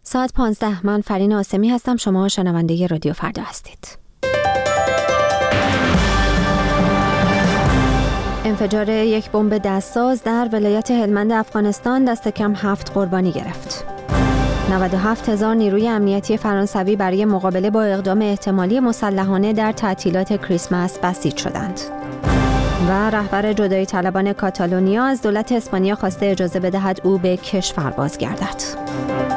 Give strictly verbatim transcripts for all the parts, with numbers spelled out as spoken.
ساعت پانزده، من فرین آسمی هستم. شما شنونده رادیو فردا هستید. انفجار یک بمب دستساز در ولایت هلمند افغانستان دست کم هفت قربانی گرفت. نود و هفت هزار نیروی امنیتی فرانسوی برای مقابله با اقدام احتمالی مسلحانه در تعطیلات کریسمس بسیج شدند. و رهبر جدایی طلبان کاتالونیا از دولت اسپانیا خواسته اجازه بدهد او به کشور بازگردد.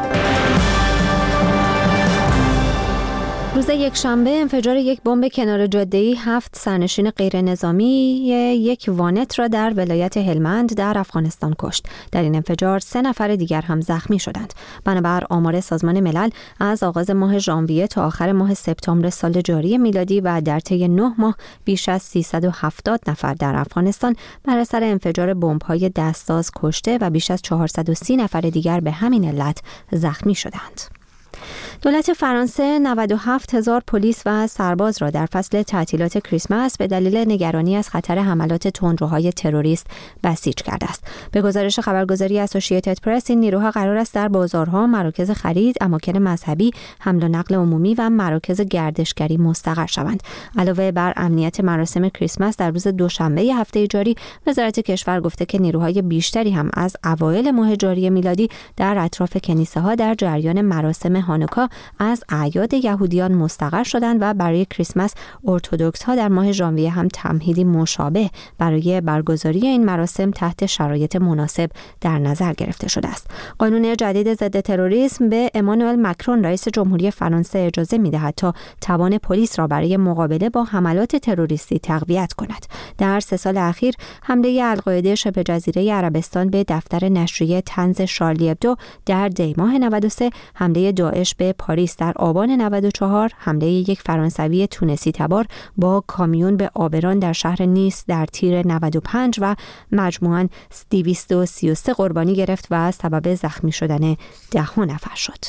روز یکشنبه انفجار یک بمب کنار جاده‌ای هفت سرنشین غیر نظامی یک وانت را در ولایت هلمند در افغانستان کشت. در این انفجار سه نفر دیگر هم زخمی شدند. بنابر آمار سازمان ملل از آغاز ماه ژانویه تا آخر ماه سپتامبر سال جاری میلادی و در طی نه ماه بیش از سیصد و هفتاد نفر در افغانستان بر اثر انفجار بمب‌های دستساز کشته و بیش از چهارصد و سی نفر دیگر به همین علت زخمی شدند. دولت فرانسه نود و هفت هزار پلیس و سرباز را در فصل تعطیلات کریسمس به دلیل نگرانی از خطر حملات تندروهای تروریست بسیج کرده است. به گزارش خبرگزاری اسوسییتد پرس، این نیروها قرار است در بازارها، مراکز خرید، اماکن مذهبی، حمل و نقل عمومی و مراکز گردشگری مستقر شوند. علاوه بر امنیت مراسم کریسمس، در روز دوشنبه هفته جاری وزارت کشور گفته که نیروهای بیشتری هم از اوایل ماه جاری میلادی در اطراف کنیسه‌ها در جریان مراسم هانوکا از اعیاد یهودیان مستقر شدند و برای کریسمس ارتدوکس ها در ماه ژانویه هم تمهیدی مشابه برای برگزاری این مراسم تحت شرایط مناسب در نظر گرفته شده است. قانون جدید ضد تروریسم به امانوئل مکرون رئیس جمهوری فرانسه اجازه می‌دهد تا توان پلیس را برای مقابله با حملات تروریستی تقویت کند. در سه سال اخیر حمله القاعده شبه جزیره عربستان به دفتر نشریه طنز شارلی ابدو در دیماه نود و سه، حمله داعش به پاریس در آبان نود و چهار، حمله یک فرانسوی تونسی تبار با کامیون به آبران در شهر نیس در تیر نود و پنج و مجموعاً دویست و سی و سه قربانی گرفت و سبب زخمی شدن ده نفر شد.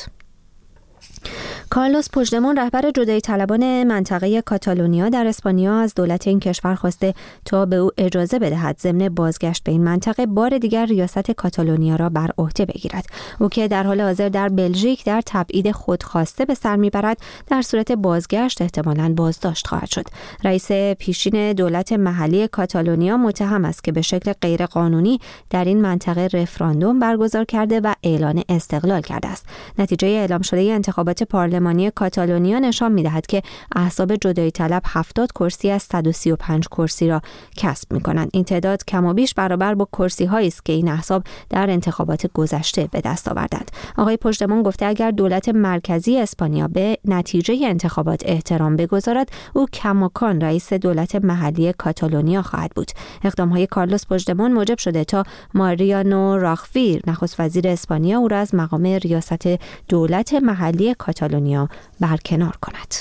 کارلوس پوژدمون، رهبر جدایی طلبان منطقه کاتالونیا در اسپانیا، از دولت این کشور خواسته تا به او اجازه بدهد ضمن بازگشت به این منطقه بار دیگر ریاست کاتالونیا را بر عهده بگیرد. او که در حال حاضر در بلژیک در تبعید خودخواسته به سر میبرد، در صورت بازگشت احتمالاً بازداشت خواهد شد. رئیس پیشین دولت محلی کاتالونیا متهم است که به شکل غیرقانونی در این منطقه رفراندوم برگزار کرده و اعلان استقلال کرده است. نتیجه اعلام شده انتخابات پارلمانی کاتالونیا نشان می‌دهد که احزاب جدایی طلب هفتاد کرسی از صد و سی و پنج کرسی را کسب می‌کنند. این تعداد کم و بیش برابر با کرسی‌هایی است که این احزاب در انتخابات گذشته به دست آوردند. آقای پوژدمون گفته اگر دولت مرکزی اسپانیا به نتیجه انتخابات احترام بگذارد، او کماکان رئیس دولت محلی کاتالونیا خواهد بود. اقدام‌های کارلوس پوژدمون موجب شده تا ماریانو راخوی، نخست وزیر اسپانیا، او را از مقام ریاست دولت محلی کاتالونیا برکنار کند.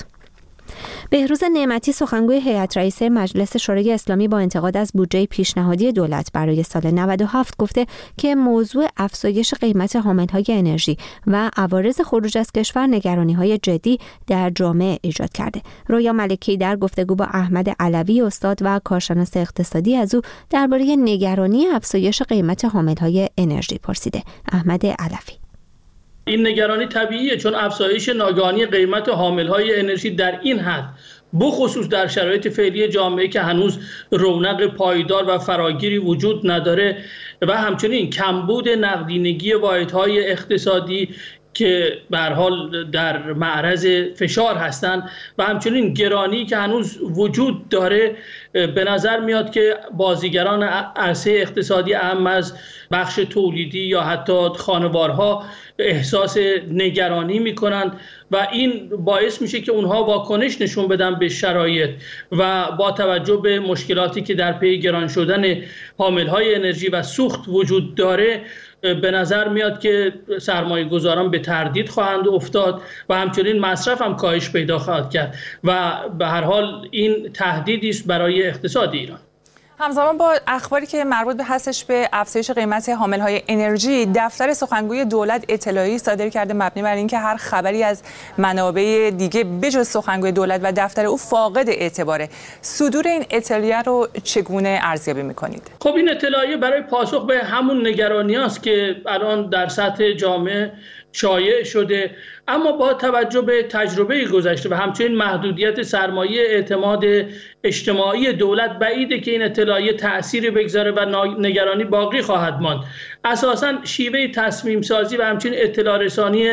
بهروز نعمتی، سخنگوی هیئت رئیسه مجلس شورای اسلامی، با انتقاد از بودجه پیشنهادی دولت برای سال نود و هفت گفته که موضوع افزایش قیمت حاملهای انرژی و عوارض خروج از کشور نگرانی‌های جدی در جامعه ایجاد کرده. رویا ملکی در گفتگو با احمد علوی، استاد و کارشناس اقتصادی، از او درباره نگرانی افزایش قیمت حاملهای انرژی پرسیده. احمد علوی: این نگرانی طبیعیه، چون افزایش ناگهانی قیمت حاملهای انرژی در این حد، بخصوص در شرایط فعلی جامعه که هنوز رونق پایدار و فراگیری وجود نداره و همچنین کمبود نقدینگی واحدهای اقتصادی که به هر حال در معرض فشار هستند و همچنین گرانی که هنوز وجود داره، به نظر میاد که بازیگران عرصه اقتصادی اهم از بخش تولیدی یا حتی خانوارها احساس نگرانی میکنند و این باعث میشه که اونها واکنش نشون بدن به شرایط و با توجه به مشکلاتی که در پی گران شدن حاملهای انرژی و سوخت وجود داره، به نظر میاد که سرمایه گذاران به تردید خواهند افتاد و همچنین مصرف هم کاهش پیدا خواهد کرد و به هر حال این تهدیدی است برای اقتصاد ایران. همزمان با اخباری که مربوط به هستش به افزایش قیمت حاملهای انرژی، دفتر سخنگوی دولت اطلاعیه‌ای صادر کرده مبنی بر اینکه هر خبری از منابع دیگه بجز سخنگوی دولت و دفتر او فاقد اعتباره. صدور این اطلاعیه رو چگونه ارزیابی می‌کنید؟ خب این اطلاعیه برای پاسخ به همون نگرانی است که الان در سطح جامعه شایع شده. اما با توجه به تجربه گذشته و همچنین محدودیت سرمایه اعتماد اجتماعی دولت بعیده که این اطلاعیه تأثیری بگذاره و نگرانی باقی خواهد ماند. اساساً شیوه تصمیم سازی و همچنین اطلاع رسانی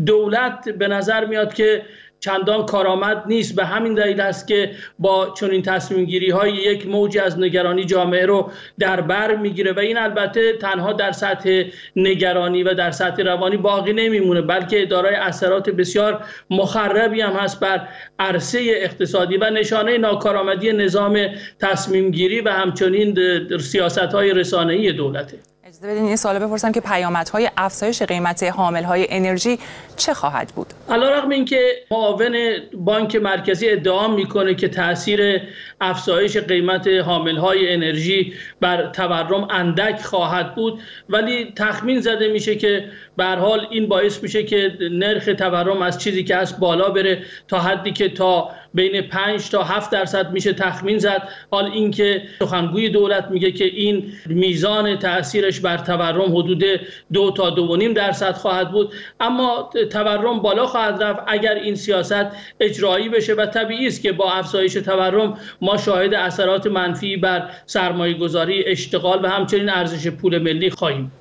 دولت به نظر میاد که چندان کارآمد نیست. به همین دلیل است که با چنین تصمیم گیری های یک موج از نگرانی جامعه رو در بر میگیره و این البته تنها در سطح نگرانی و در سطح روانی باقی نمیمونه، بلکه دارای اثرات بسیار مخربی هم هست بر عرصه اقتصادی و نشانه ناکارآمدی نظام تصمیم گیری و همچنین سیاست های رسانه‌ای دولته. اجازه بدین این سوال بپرسم که پیامدهای افزایش قیمت حامل‌های انرژی چه خواهد بود؟ علیرغم اینکه معاون بانک مرکزی ادعا میکنه که تاثیر افزایش قیمت حامل‌های انرژی بر تورم اندک خواهد بود، ولی تخمین زده میشه که به هر حال این باعث میشه که نرخ تورم از چیزی که هست بالا بره تا حدی که تا بین پنج تا هفت درصد میشه تخمین زد. حال اینکه سخنگوی دولت میگه که این میزان تاثیرش بر تورم حدود دو تا دو و نیم درصد خواهد بود، اما تورم بالا خواهد رفت اگر این سیاست اجرایی بشه و طبیعی است که با افزایش تورم ما شاهد اثرات منفی بر سرمایه گذاری، اشتغال و همچنین ارزش پول ملی خواهیم.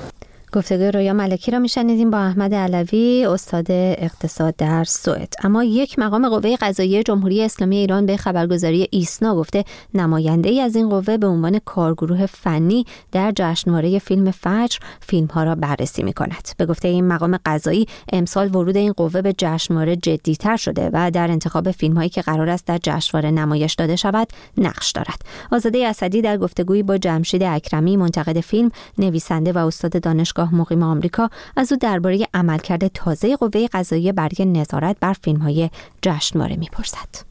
گفتگوی رویا ملکی را میشنیدیم با احمد علوی، استاد اقتصاد در سوئد. اما یک مقام قوه قضاییه جمهوری اسلامی ایران به خبرگزاری ایسنا گفته نماینده‌ای از این قوه به عنوان کارگروه فنی در جشنواره فیلم فجر فیلم‌ها را بررسی می‌کند. به گفته این مقام قضایی امسال ورود این قوه به جشنواره جدی‌تر شده و در انتخاب فیلم‌هایی که قرار است در جشنواره نمایش داده شود نقش دارد. آزاده اسدی در گفتگویی با جمشید اکرمی منتقد فیلم، نویسنده و استاد دانشگاه مقیم آمریکا از او درباره عملکرد تازه قوه قضاییه برای نظارت بر فیلم‌های جشنواره می‌پرسد.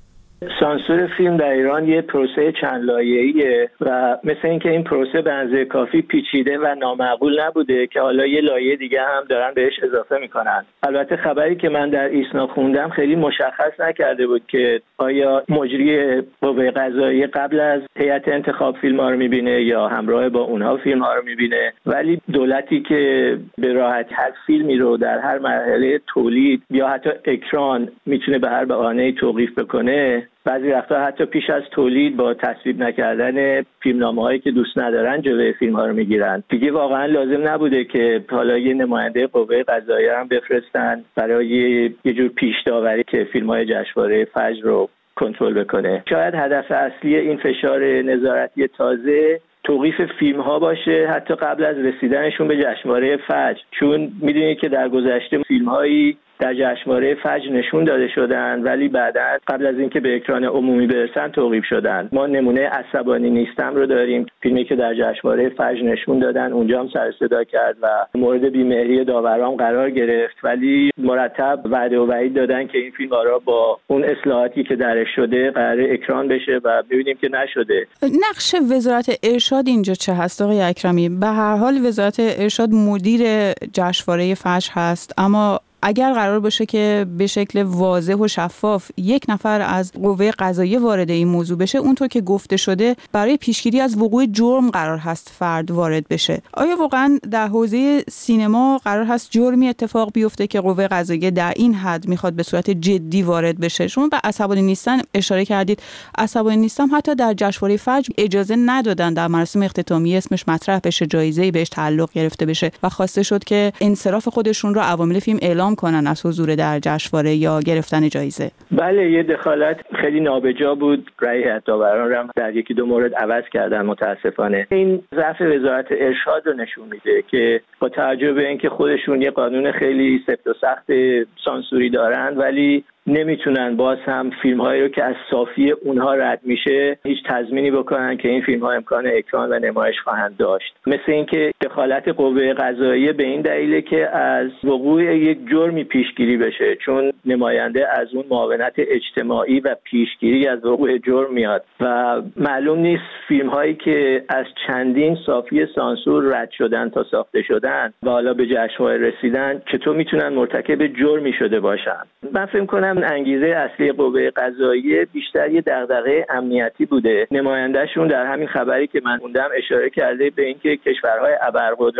سانسور فیلم در ایران یه پروسه چند لایه‌ایه و مثل اینکه این پروسه به اندازه کافی پیچیده و نامعقول نبوده که حالا یه لایه دیگه هم دارن بهش اضافه میکنن. البته خبری که من در ایسنا خوندم خیلی مشخص نکرده بود که آیا مجری قوه قضاییه قبل از هیئت انتخاب فیلم‌ها رو میبینه یا همراه با اونها فیلم‌ها رو میبینه، ولی دولتی که به راحتی هر فیلمی رو در هر مرحله تولید یا حتی اکران میتونه به هر بهانه‌ای توقیف بکنه، بعضی وقتا حتی پیش از تولید با تصویب نکردن فیلمنامه‌هایی که دوست ندارن جلوی فیلم‌ها رو میگیرن. دیگه واقعا لازم نبوده که حالا یه نماینده قوه قضاییه هم بفرستن برای یه جور پیش داوری که فیلم‌های جشنواره فجر رو کنترل بکنه. شاید هدف اصلی این فشار نظارتی تازه توقیف فیلم ها باشه حتی قبل از رسیدنشون به جشنواره فجر، چون میدونید که در گذشته فیلم هایی در جشنواره فجر نشون داده شدن ولی بعدا قبل از اینکه به اکران عمومی برسن توقیف شدن. ما نمونه عصبانی نیستم رو داریم، فیلمی که در جشنواره فجر نشون دادن اونجا هم سر صدا کرد و مورد بیمهری داوران قرار گرفت، ولی مرتب وعده و وعید دادن که این فیلم قرار با اون اصلاحاتی که درش شده قرار اکران بشه و ببینیم که نشده. نقش وزارت ارشاد اینجا چه هست آقای اکرمی؟ به هر حال وزارت ارشاد مدیر جشنواره فجر هست، اما اگر قرار باشه که به شکل واضح و شفاف یک نفر از قوه قضاییه وارد این موضوع بشه، اونطور که گفته شده برای پیشگیری از وقوع جرم قرار هست فرد وارد بشه. آیا واقعا در حوزه سینما قرار هست جرمی اتفاق بیفته که قوه قضاییه در این حد میخواد به صورت جدی وارد بشه؟ شما به عصبانی نیستن اشاره کردید. عصبانی نیستم حتی در جشنواره فجر اجازه ندادن در مراسم اختتامیه اسمش مطرح بشه، جایزه‌ای بهش تعلق گرفته بشه و خواسته شد که انصراف خودشون رو عوامل فیلم اعلام کنن از حضور در جشنواره یا گرفتن جایزه. بله، یه دخالت خیلی نابجا بود. رأی هیئت داوران رو در یکی دو مورد عوض کردن متاسفانه. این ضعف وزارت ارشاد رو نشون میده که با توجه به اینکه خودشون یه قانون خیلی سفت و سخت سانسوری دارن ولی نمیتونن باز هم فیلم هایی رو که از صافی اونها رد میشه هیچ تضمینی بکنن که این فیلم ها امکان اکران و نمایش خواهند داشت. مثل اینکه دخالت قوه قضاییه به این دلیله که از وقوع یک جرمی پیشگیری بشه، چون نماینده از اون معاونت اجتماعی و پیشگیری از وقوع جرم میاد و معلوم نیست فیلم هایی که از چندین صافی سانسور رد شدن تا ساخته شدن و حالا به جشنواره رسیدن چطور میتونن مرتکب جرمی شده باشن. من فکر کنم انگیزه اصلی قوه قضاییه بیشتر یه دغدغه امنیتی بوده. نمایندهشون در همین خبری که من خوندم اشاره کرده به اینکه کشورهای ابرقدرت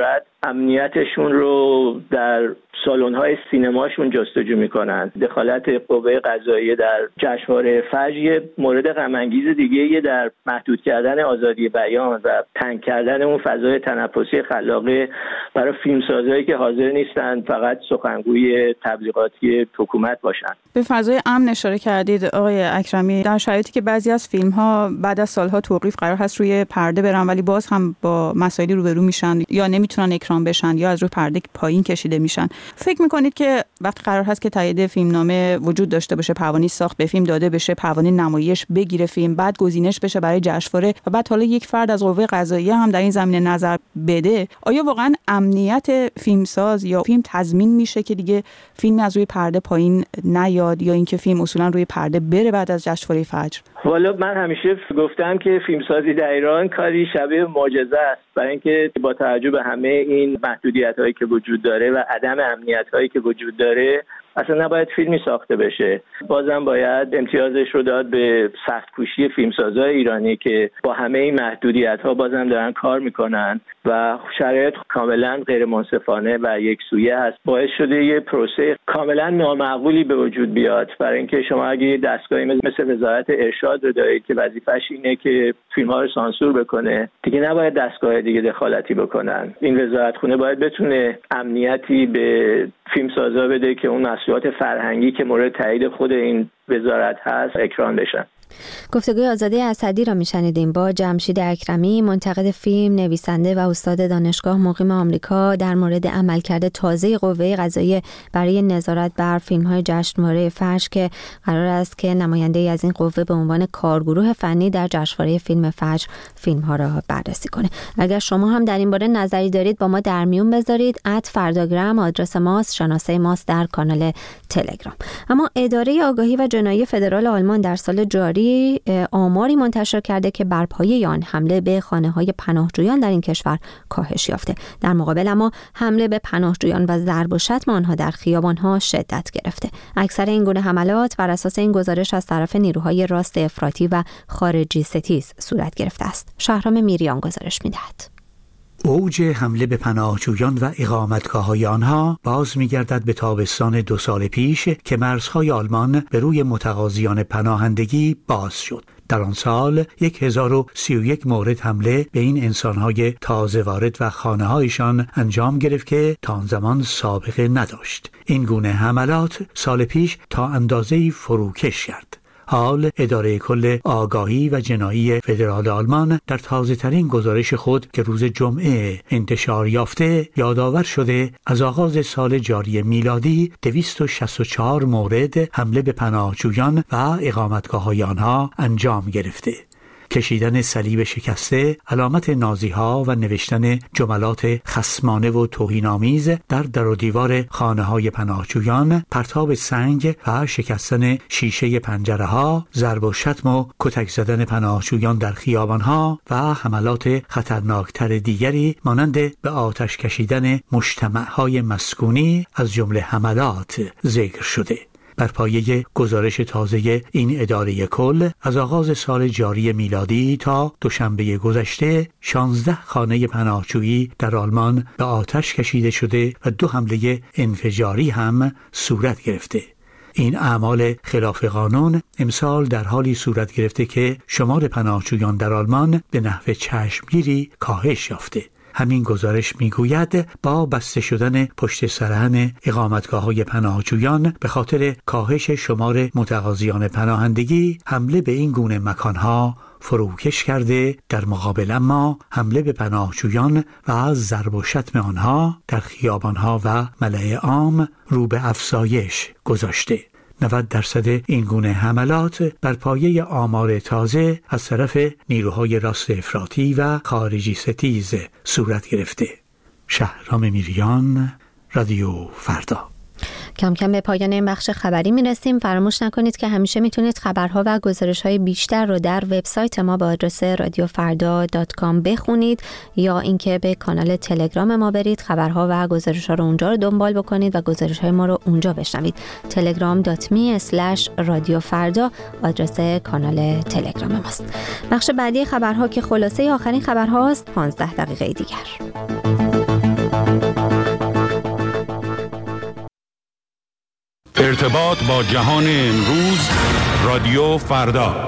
امنیتشون رو در سالن‌های سینماشون جستجو میکنن. دخالت قوه قضاییه در جشنواره فجر یه مورد غم انگیز دیگه در محدود کردن آزادی بیان و تنگ کردن اون فضای تنفسی خلاقه برای فیلمسازایی که حاضر نیستن فقط سخنگوی تبلیغاتی حکومت باشن. به فضای امن اشاره کردید آقای اکرمی، در شرایطی که بعضی از فیلم‌ها بعد از سالها توقیف قرار هست روی پرده برن ولی باز هم با مسائلی روبرو میشن یا نمیتونن اکران بشن یا از روی پرده پایین کشیده میشن، فکر میکنید که وقتی قرار هست که تایید فیلمنامه وجود داشته باشه، پروانه ساخت به فیلم داده بشه، پروانه نمایش بگیره فیلم، بعد گزینش بشه برای جشنواره و بعد حالا یک فرد از قوه قضاییه هم در این زمینه نظر بده، آیا واقعا امنیت فیلمساز یا فیلم تضمین میشه که دیگه فیلم از روی پرده پایین نیاد یا اینکه فیلم اصولا روی پرده بره بعد از جشنواره فجر؟ والا من همیشه گفتم که فیلمسازی در ایران کاری شبیه معجزه است، برای اینکه با توجه به همه این محدودیت‌هایی که وجود داره و عدم امنیت‌هایی که وجود داره اصلا نباید فیلمی ساخته بشه. بازم باید امتیازش رو داد به سخت‌کوشی فیلمسازای ایرانی که با همه این محدودیت‌ها بازم دارن کار میکنن و شرایط کاملا غیر منصفانه و یکسویه هست، باعث شده یه پروسه کاملا نامعقولی به وجود بیاد. برای اینکه شما اگه دستگاهی مثل وزارت ارشاد رو دارید که وظیفه‌اش اینه که فیلم‌ها رو سانسور بکنه، دیگه نباید دستگاه دیگه دخالتی بکنن. این وزارتخونه باید بتونه امنیتی به فیلمسازا بده که اون مسئولیت فرهنگی که مورد تایید خود این وزارت هست اکران بشن. گفتگوی آزاده اسدی را میشنیدیم با جمشید اکرمی، منتقد فیلم، نویسنده و استاد دانشگاه مقیم آمریکا، در مورد عملکرد تازه قوه قضاییه برای نظارت بر فیلم‌های جشنواره فجر که قرار است که نماینده‌ای از این قوه به عنوان کارگروه فنی در جشنواره فیلم فجر فیلم‌ها را بررسی کنه. اگر شما هم در این باره نظری دارید با ما در میون بذارید. ات فرداگرام آدرس ماست، شناسه ماست در کانال تلگرام. اما اداره آگاهی و جنایی فدرال آلمان در سال جاری آماری منتشر کرده که بر پایه آن حمله به خانه‌های پناهجویان در این کشور کاهش یافته. در مقابل اما حمله به پناهجویان و ضرب و شتم آنها در خیابان‌ها شدت گرفته. اکثر این گونه حملات بر اساس این گزارش از طرف نیروهای راست افراطی و خارجی ستیز صورت گرفته است. شهرام میریان گزارش می‌دهد. اوج حمله به پناهجویان و اقامتگاه‌های آنها باز می‌گردد به تابستان دو سال پیش که مرزهای آلمان به روی متقاضیان پناهندگی باز شد. در آن سال هزار و سی و یک مورد حمله به این انسان‌های تازه وارد و خانه‌هایشان انجام گرفت که تا آن زمان سابقه نداشت. این گونه حملات سال پیش تا اندازه‌ای فروکش کرد. حال اداره کل آگاهی و جنایی فدرال آلمان در تازه ترین گزارش خود که روز جمعه انتشار یافته یادآور شده از آغاز سال جاری میلادی دویست و شصت و چهار مورد حمله به پناهجویان و اقامتگاه‌های آنها انجام گرفته. کشیدن صلیب شکسته، علامت نازی‌ها و نوشتن جملات خصمانه و توهین‌آمیز در در و دیوار خانه‌های پناهجویان، پرتاب سنگ و شکستن شیشه پنجره‌ها، ضرب و شتم و کتک زدن پناهجویان در خیابان‌ها و حملات خطرناکتر دیگری مانند به آتش کشیدن مجتمع‌های مسکونی از جمله حملات ذکر شده. بر پایه گزارش تازه این اداره کل از آغاز سال جاری میلادی تا دوشنبه گذشته شانزده خانه پناهجویی در آلمان به آتش کشیده شده و دو حمله انفجاری هم صورت گرفته. این اعمال خلاف قانون امسال در حالی صورت گرفته که شمار پناهجویان در آلمان به نحو چشمگیری کاهش یافته. همین گزارش میگوید با بسته شدن پشت سرهن اقامتگاه‌های پناهجویان به خاطر کاهش شمار متقاضیان پناهندگی حمله به این گونه مکانها فروکش کرده، در مقابل اما حمله به پناهجویان و ضرب و شتم آنها در خیابانها و ملأ عام رو به افزایش گذاشته. نود درصد این گونه حملات بر پایه آمار تازه از طرف نیروهای راست افراطی و خارجی ستیز صورت گرفته. شهرام میریان، رادیو فردا. کم کم به پایان این بخش خبری میرسیم. فراموش نکنید که همیشه میتونید خبرها و گزارش‌های بیشتر رو در وبسایت ما با آدرس رادیو فردا دات کام بخونید یا اینکه به کانال تلگرام ما برید، خبرها و گزارش‌ها رو اونجا رو دنبال بکنید و گزارش‌های ما رو اونجا بشنوید. تلگرام دات می اسلش رادیو فردا آدرس کانال تلگرام ماست. بخش بعدی خبرها که خلاصه آخرین خبرهاست، پانزده دقیقه دیگر. ارتباط با جهان امروز، رادیو فردا.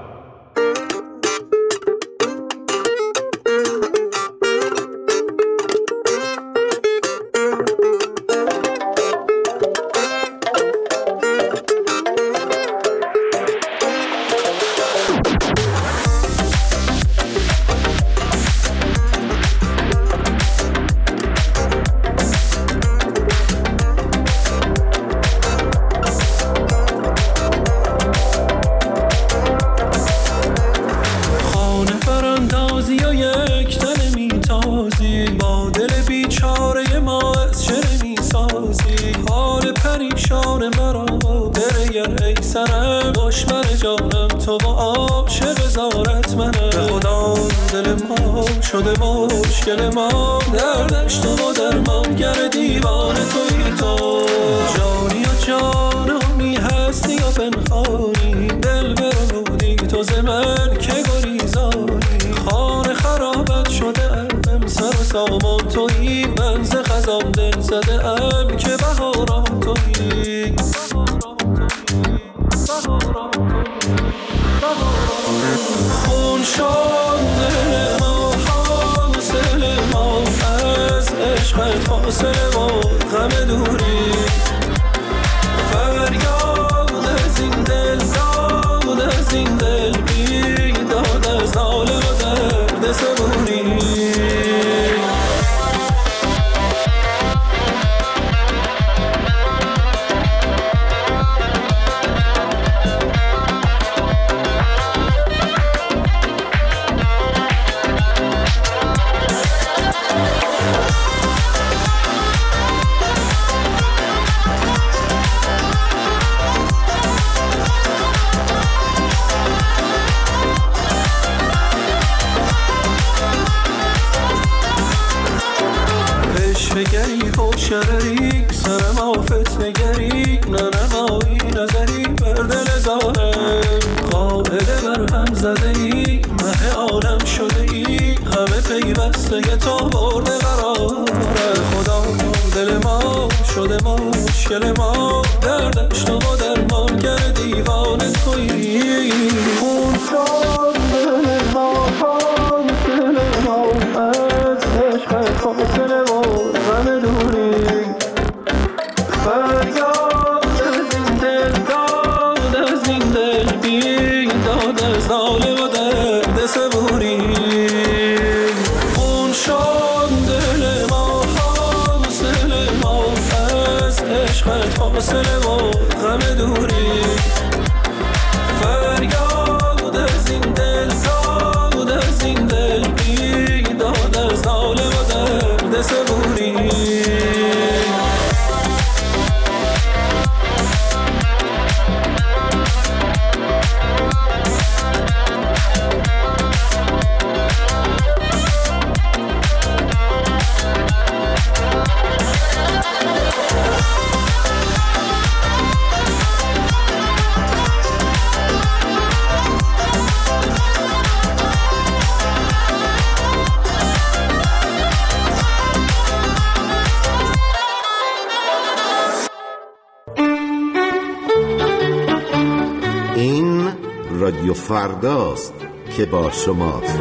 رادیو فرداست که با شماست.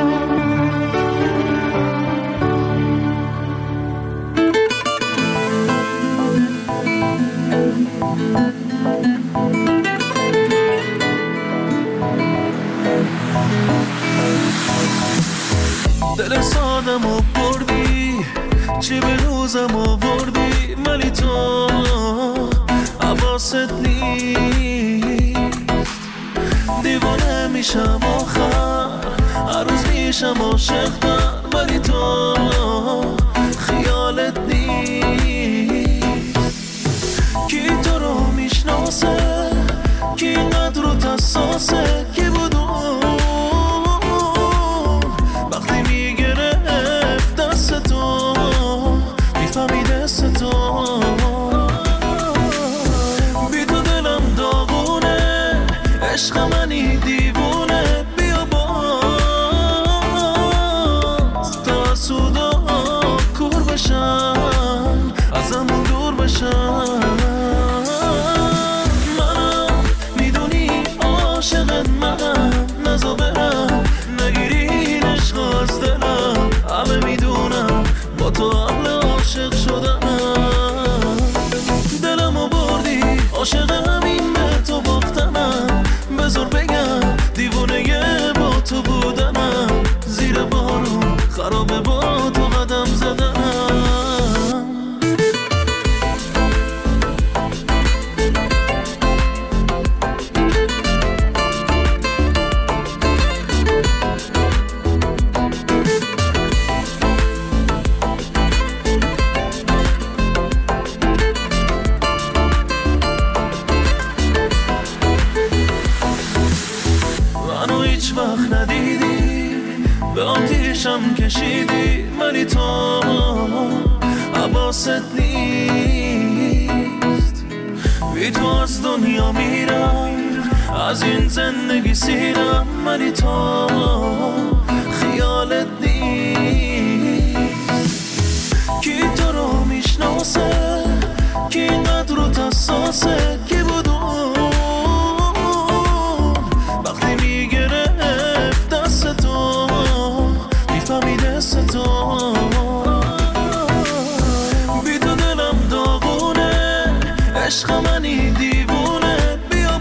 دل سادم و بردی، چی به روزم آوردی، ولی تو حواست نیست. دیوانه میشم آخر، هر روز میشم عاشق‌تر، ولی تو خیالت نیست. کی تو رو میشناسه، کی اینقدر رو حساسه، کی بود وقتی میگرفت دست تو، میفهمی دست تو. بی تو دلم داغونه، عشق منی دیوونه، بیا با کشیدی منی تو حواست نیست، بی تو از دنیا میرم، از این زندگی سیرم، منی تو خیالت نیست. کی تو رو میشناسه، کی اینقدر رو تساسه، کی بود وقتی میگرفت دست تو، میفهمی دست تو، بی تو دلم داغونه، عشق منی دیوونه، بیا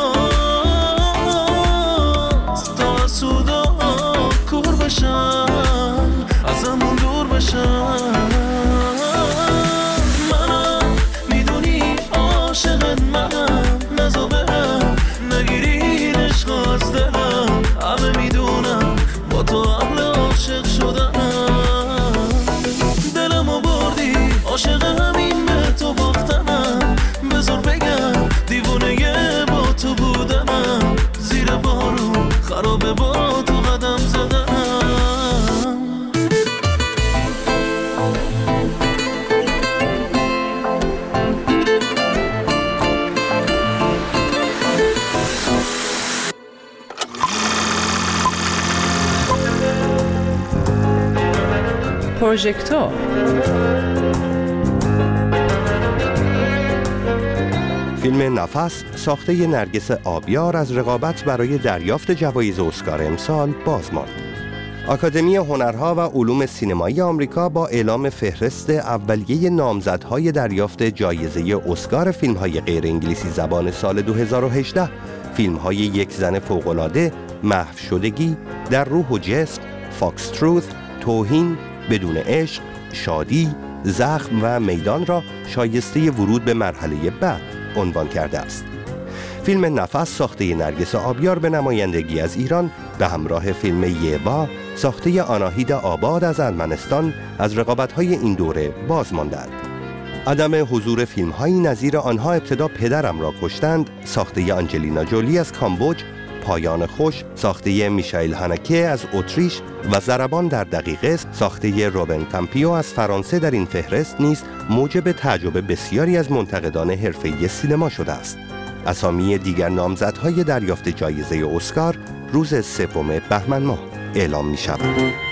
باز تا از سودا کور بشم، ازمون دور بشم. منم میدونی عاشقت منم، نزا برم نگیری عشق از دلم، همه میدونم با تو اهل عاشق شدم. دلمو بردی عاشق همین به تو باختنم، بذار بگم دیوونه با تو بودنم، زیر بارون خرابه با تو قدم زدم. پروژکتور فیلم نفس ساخته نرگس آبیار از رقابت برای دریافت جوایز اسکار امسال باز ماند. آکادمی هنرها و علوم سینمایی آمریکا با اعلام فهرست اولیه نامزدهای دریافت جایزه اسکار فیلم‌های غیر انگلیسی زبان سال دو هزار و هجده، فیلم‌های یک زن فوق‌العاده، محو شدگی، در روح و جسم، فاکس تروث، توهین، بدون عشق، شادی، زخم و میدان را شایسته ورود به مرحله بعد عنوان کرده است. فیلم نفس ساخته نرگس آبیار به نمایندگی از ایران به همراه فیلم یوا ساخته آناهید آباد از ارمنستان از رقابت‌های این دوره باز ماندند. عدم حضور فیلم‌هایی نظیر آنها ابتدا پدرم را کشتند ساخته آنجلینا جولی از کامبوج، پایان خوش ساخته میشائیل هانکه از اتریش و ضربان در دقیقه ساخته روبن کامپیو از فرانسه در این فهرست نیز موجب تعجب بسیاری از منتقدان حرفه‌ای سینما شده است. اسامی دیگر نامزدهای دریافت جایزه اسکار روز سوم بهمن ماه اعلام می شود.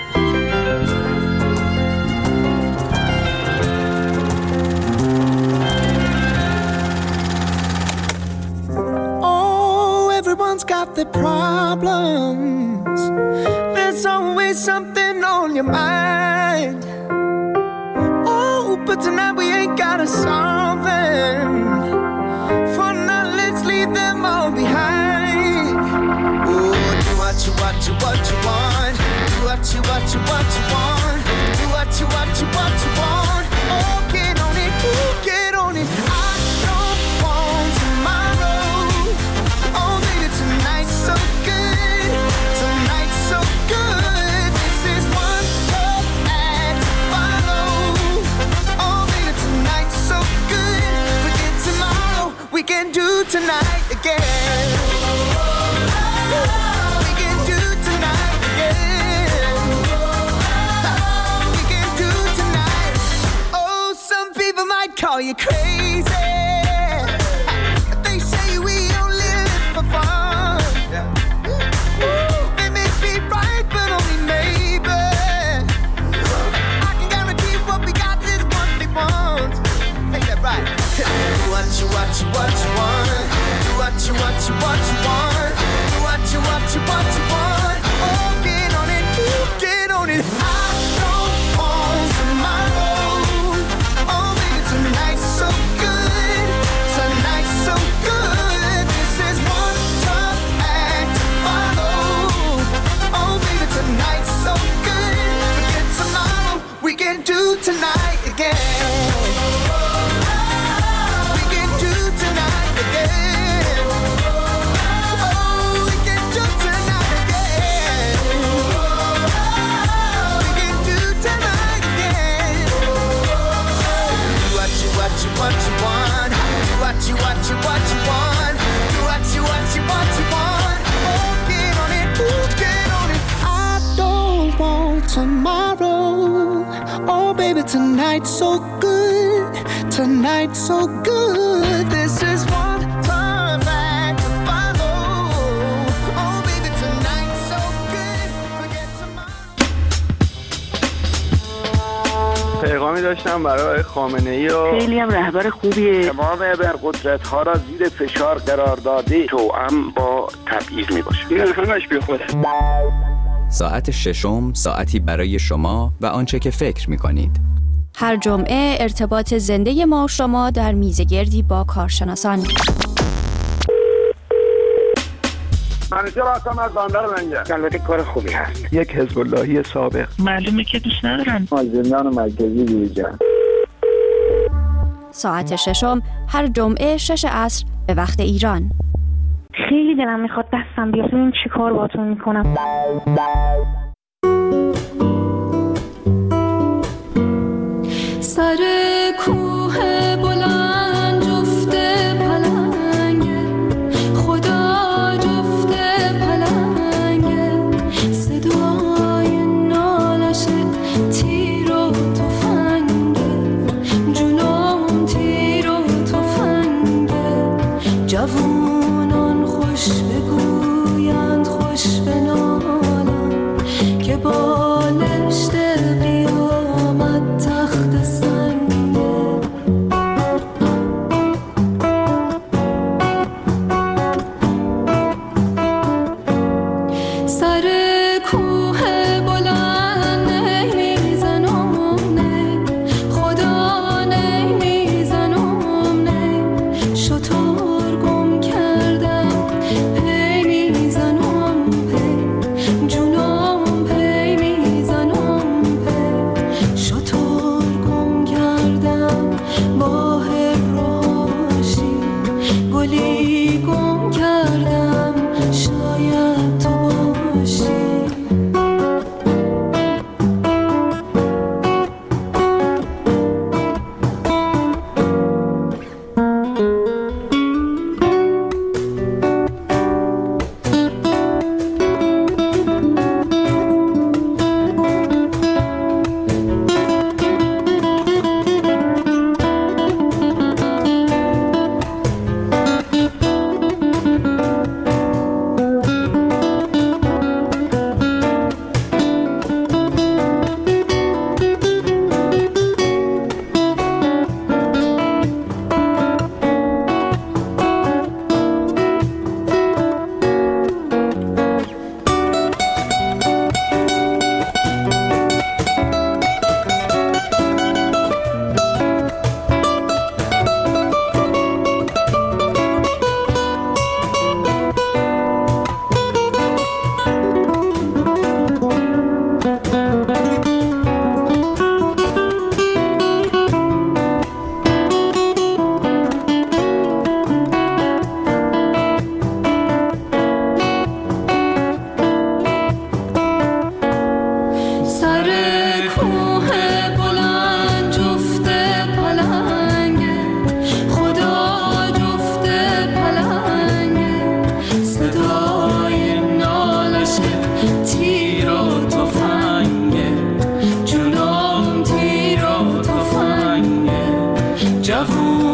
Everyone's got their problems. There's always something on your mind. Oh, but tonight we ain't gotta solve them. For now, let's leave them all behind. Oh, do what you, what you, what you want. Do what you, what you, what you want. Do what you, what you, what you want. Oh, get on it, oh, get on it. I don't want tomorrow. Oh, baby, tonight's so good. Tonight's so good. This is one love act to follow. Oh, baby, tonight's so good. Forget tomorrow. We can do tonight again. We can do tonight again. We can do tonight. Oh, some people might call you crazy. They say we only live for fun. Ooh, they may be right, but only maybe. I can guarantee what we got is what they want. Ain't that right? Do what you, what you, what you want. Do what you, what you, what you want. Do what you, what you, what you want. Oh, get on it, ooh, get on it. I don't want tomorrow. Oh, baby, tonight's so good. Tonight's so good. This is one tough act to follow. Oh, baby, tonight's so good. Forget tomorrow. We can do tonight again. We can do tonight again. Oh, we can do tonight again. We can do tonight again. Do what you, what you, what you want. Do what you, what you, what you want. Do what you, what you, what you want. Oh, get on it, ooh, get on it. I don't want tomorrow. tonight so good, tonight so good. This is one perfect to follow. Oh baby, tonight so good, forget tomorrow. پیغامی داشتم برای خامنه‌ای و خیلی هم رهبر خوبیه. تمام ابرقدرت‌ها را زیر فشار قرار داده، توأم با تبعیض میباشه. این همش بیخوده. ساعت ششم، ساعتی برای شما و آنچه که فکر می‌کنید. هر جمعه ارتباط زنده ما و شما در میزگردی با کارشناسان. منیجر هستم از بندر لنگر. البته کار خوبی هست. یک حزب اللهی سابق. معلومه که دوست ندارم. از زندان مرکزی بیرون. ساعت ششم هر جمعه شش عصر به وقت ایران. خیلی دلم میخواد دستم بیاد ببینم چی کار باهاتون میکنم. سر کوه بلند جفت پلنگه، خدا جفت پلنگه، صدای نالش تیر و تفنگه، جونم تیر و تفنگه، جوونان خوش بگویند خوش بنالند که بالشت قیامت تخت سنگه. سر کوه بلند نمیزنم نه، خدا نمیزنم نه، شطور گم کردم پی میزنم پی، جونم پی میزنم پی، شطور گم کردم با هراشی، گلی گم کردم شاید تو باشی.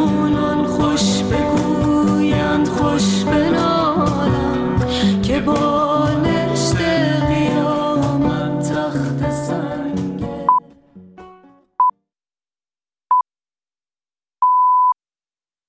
جوونان خوش بگویند خوش بنالند که با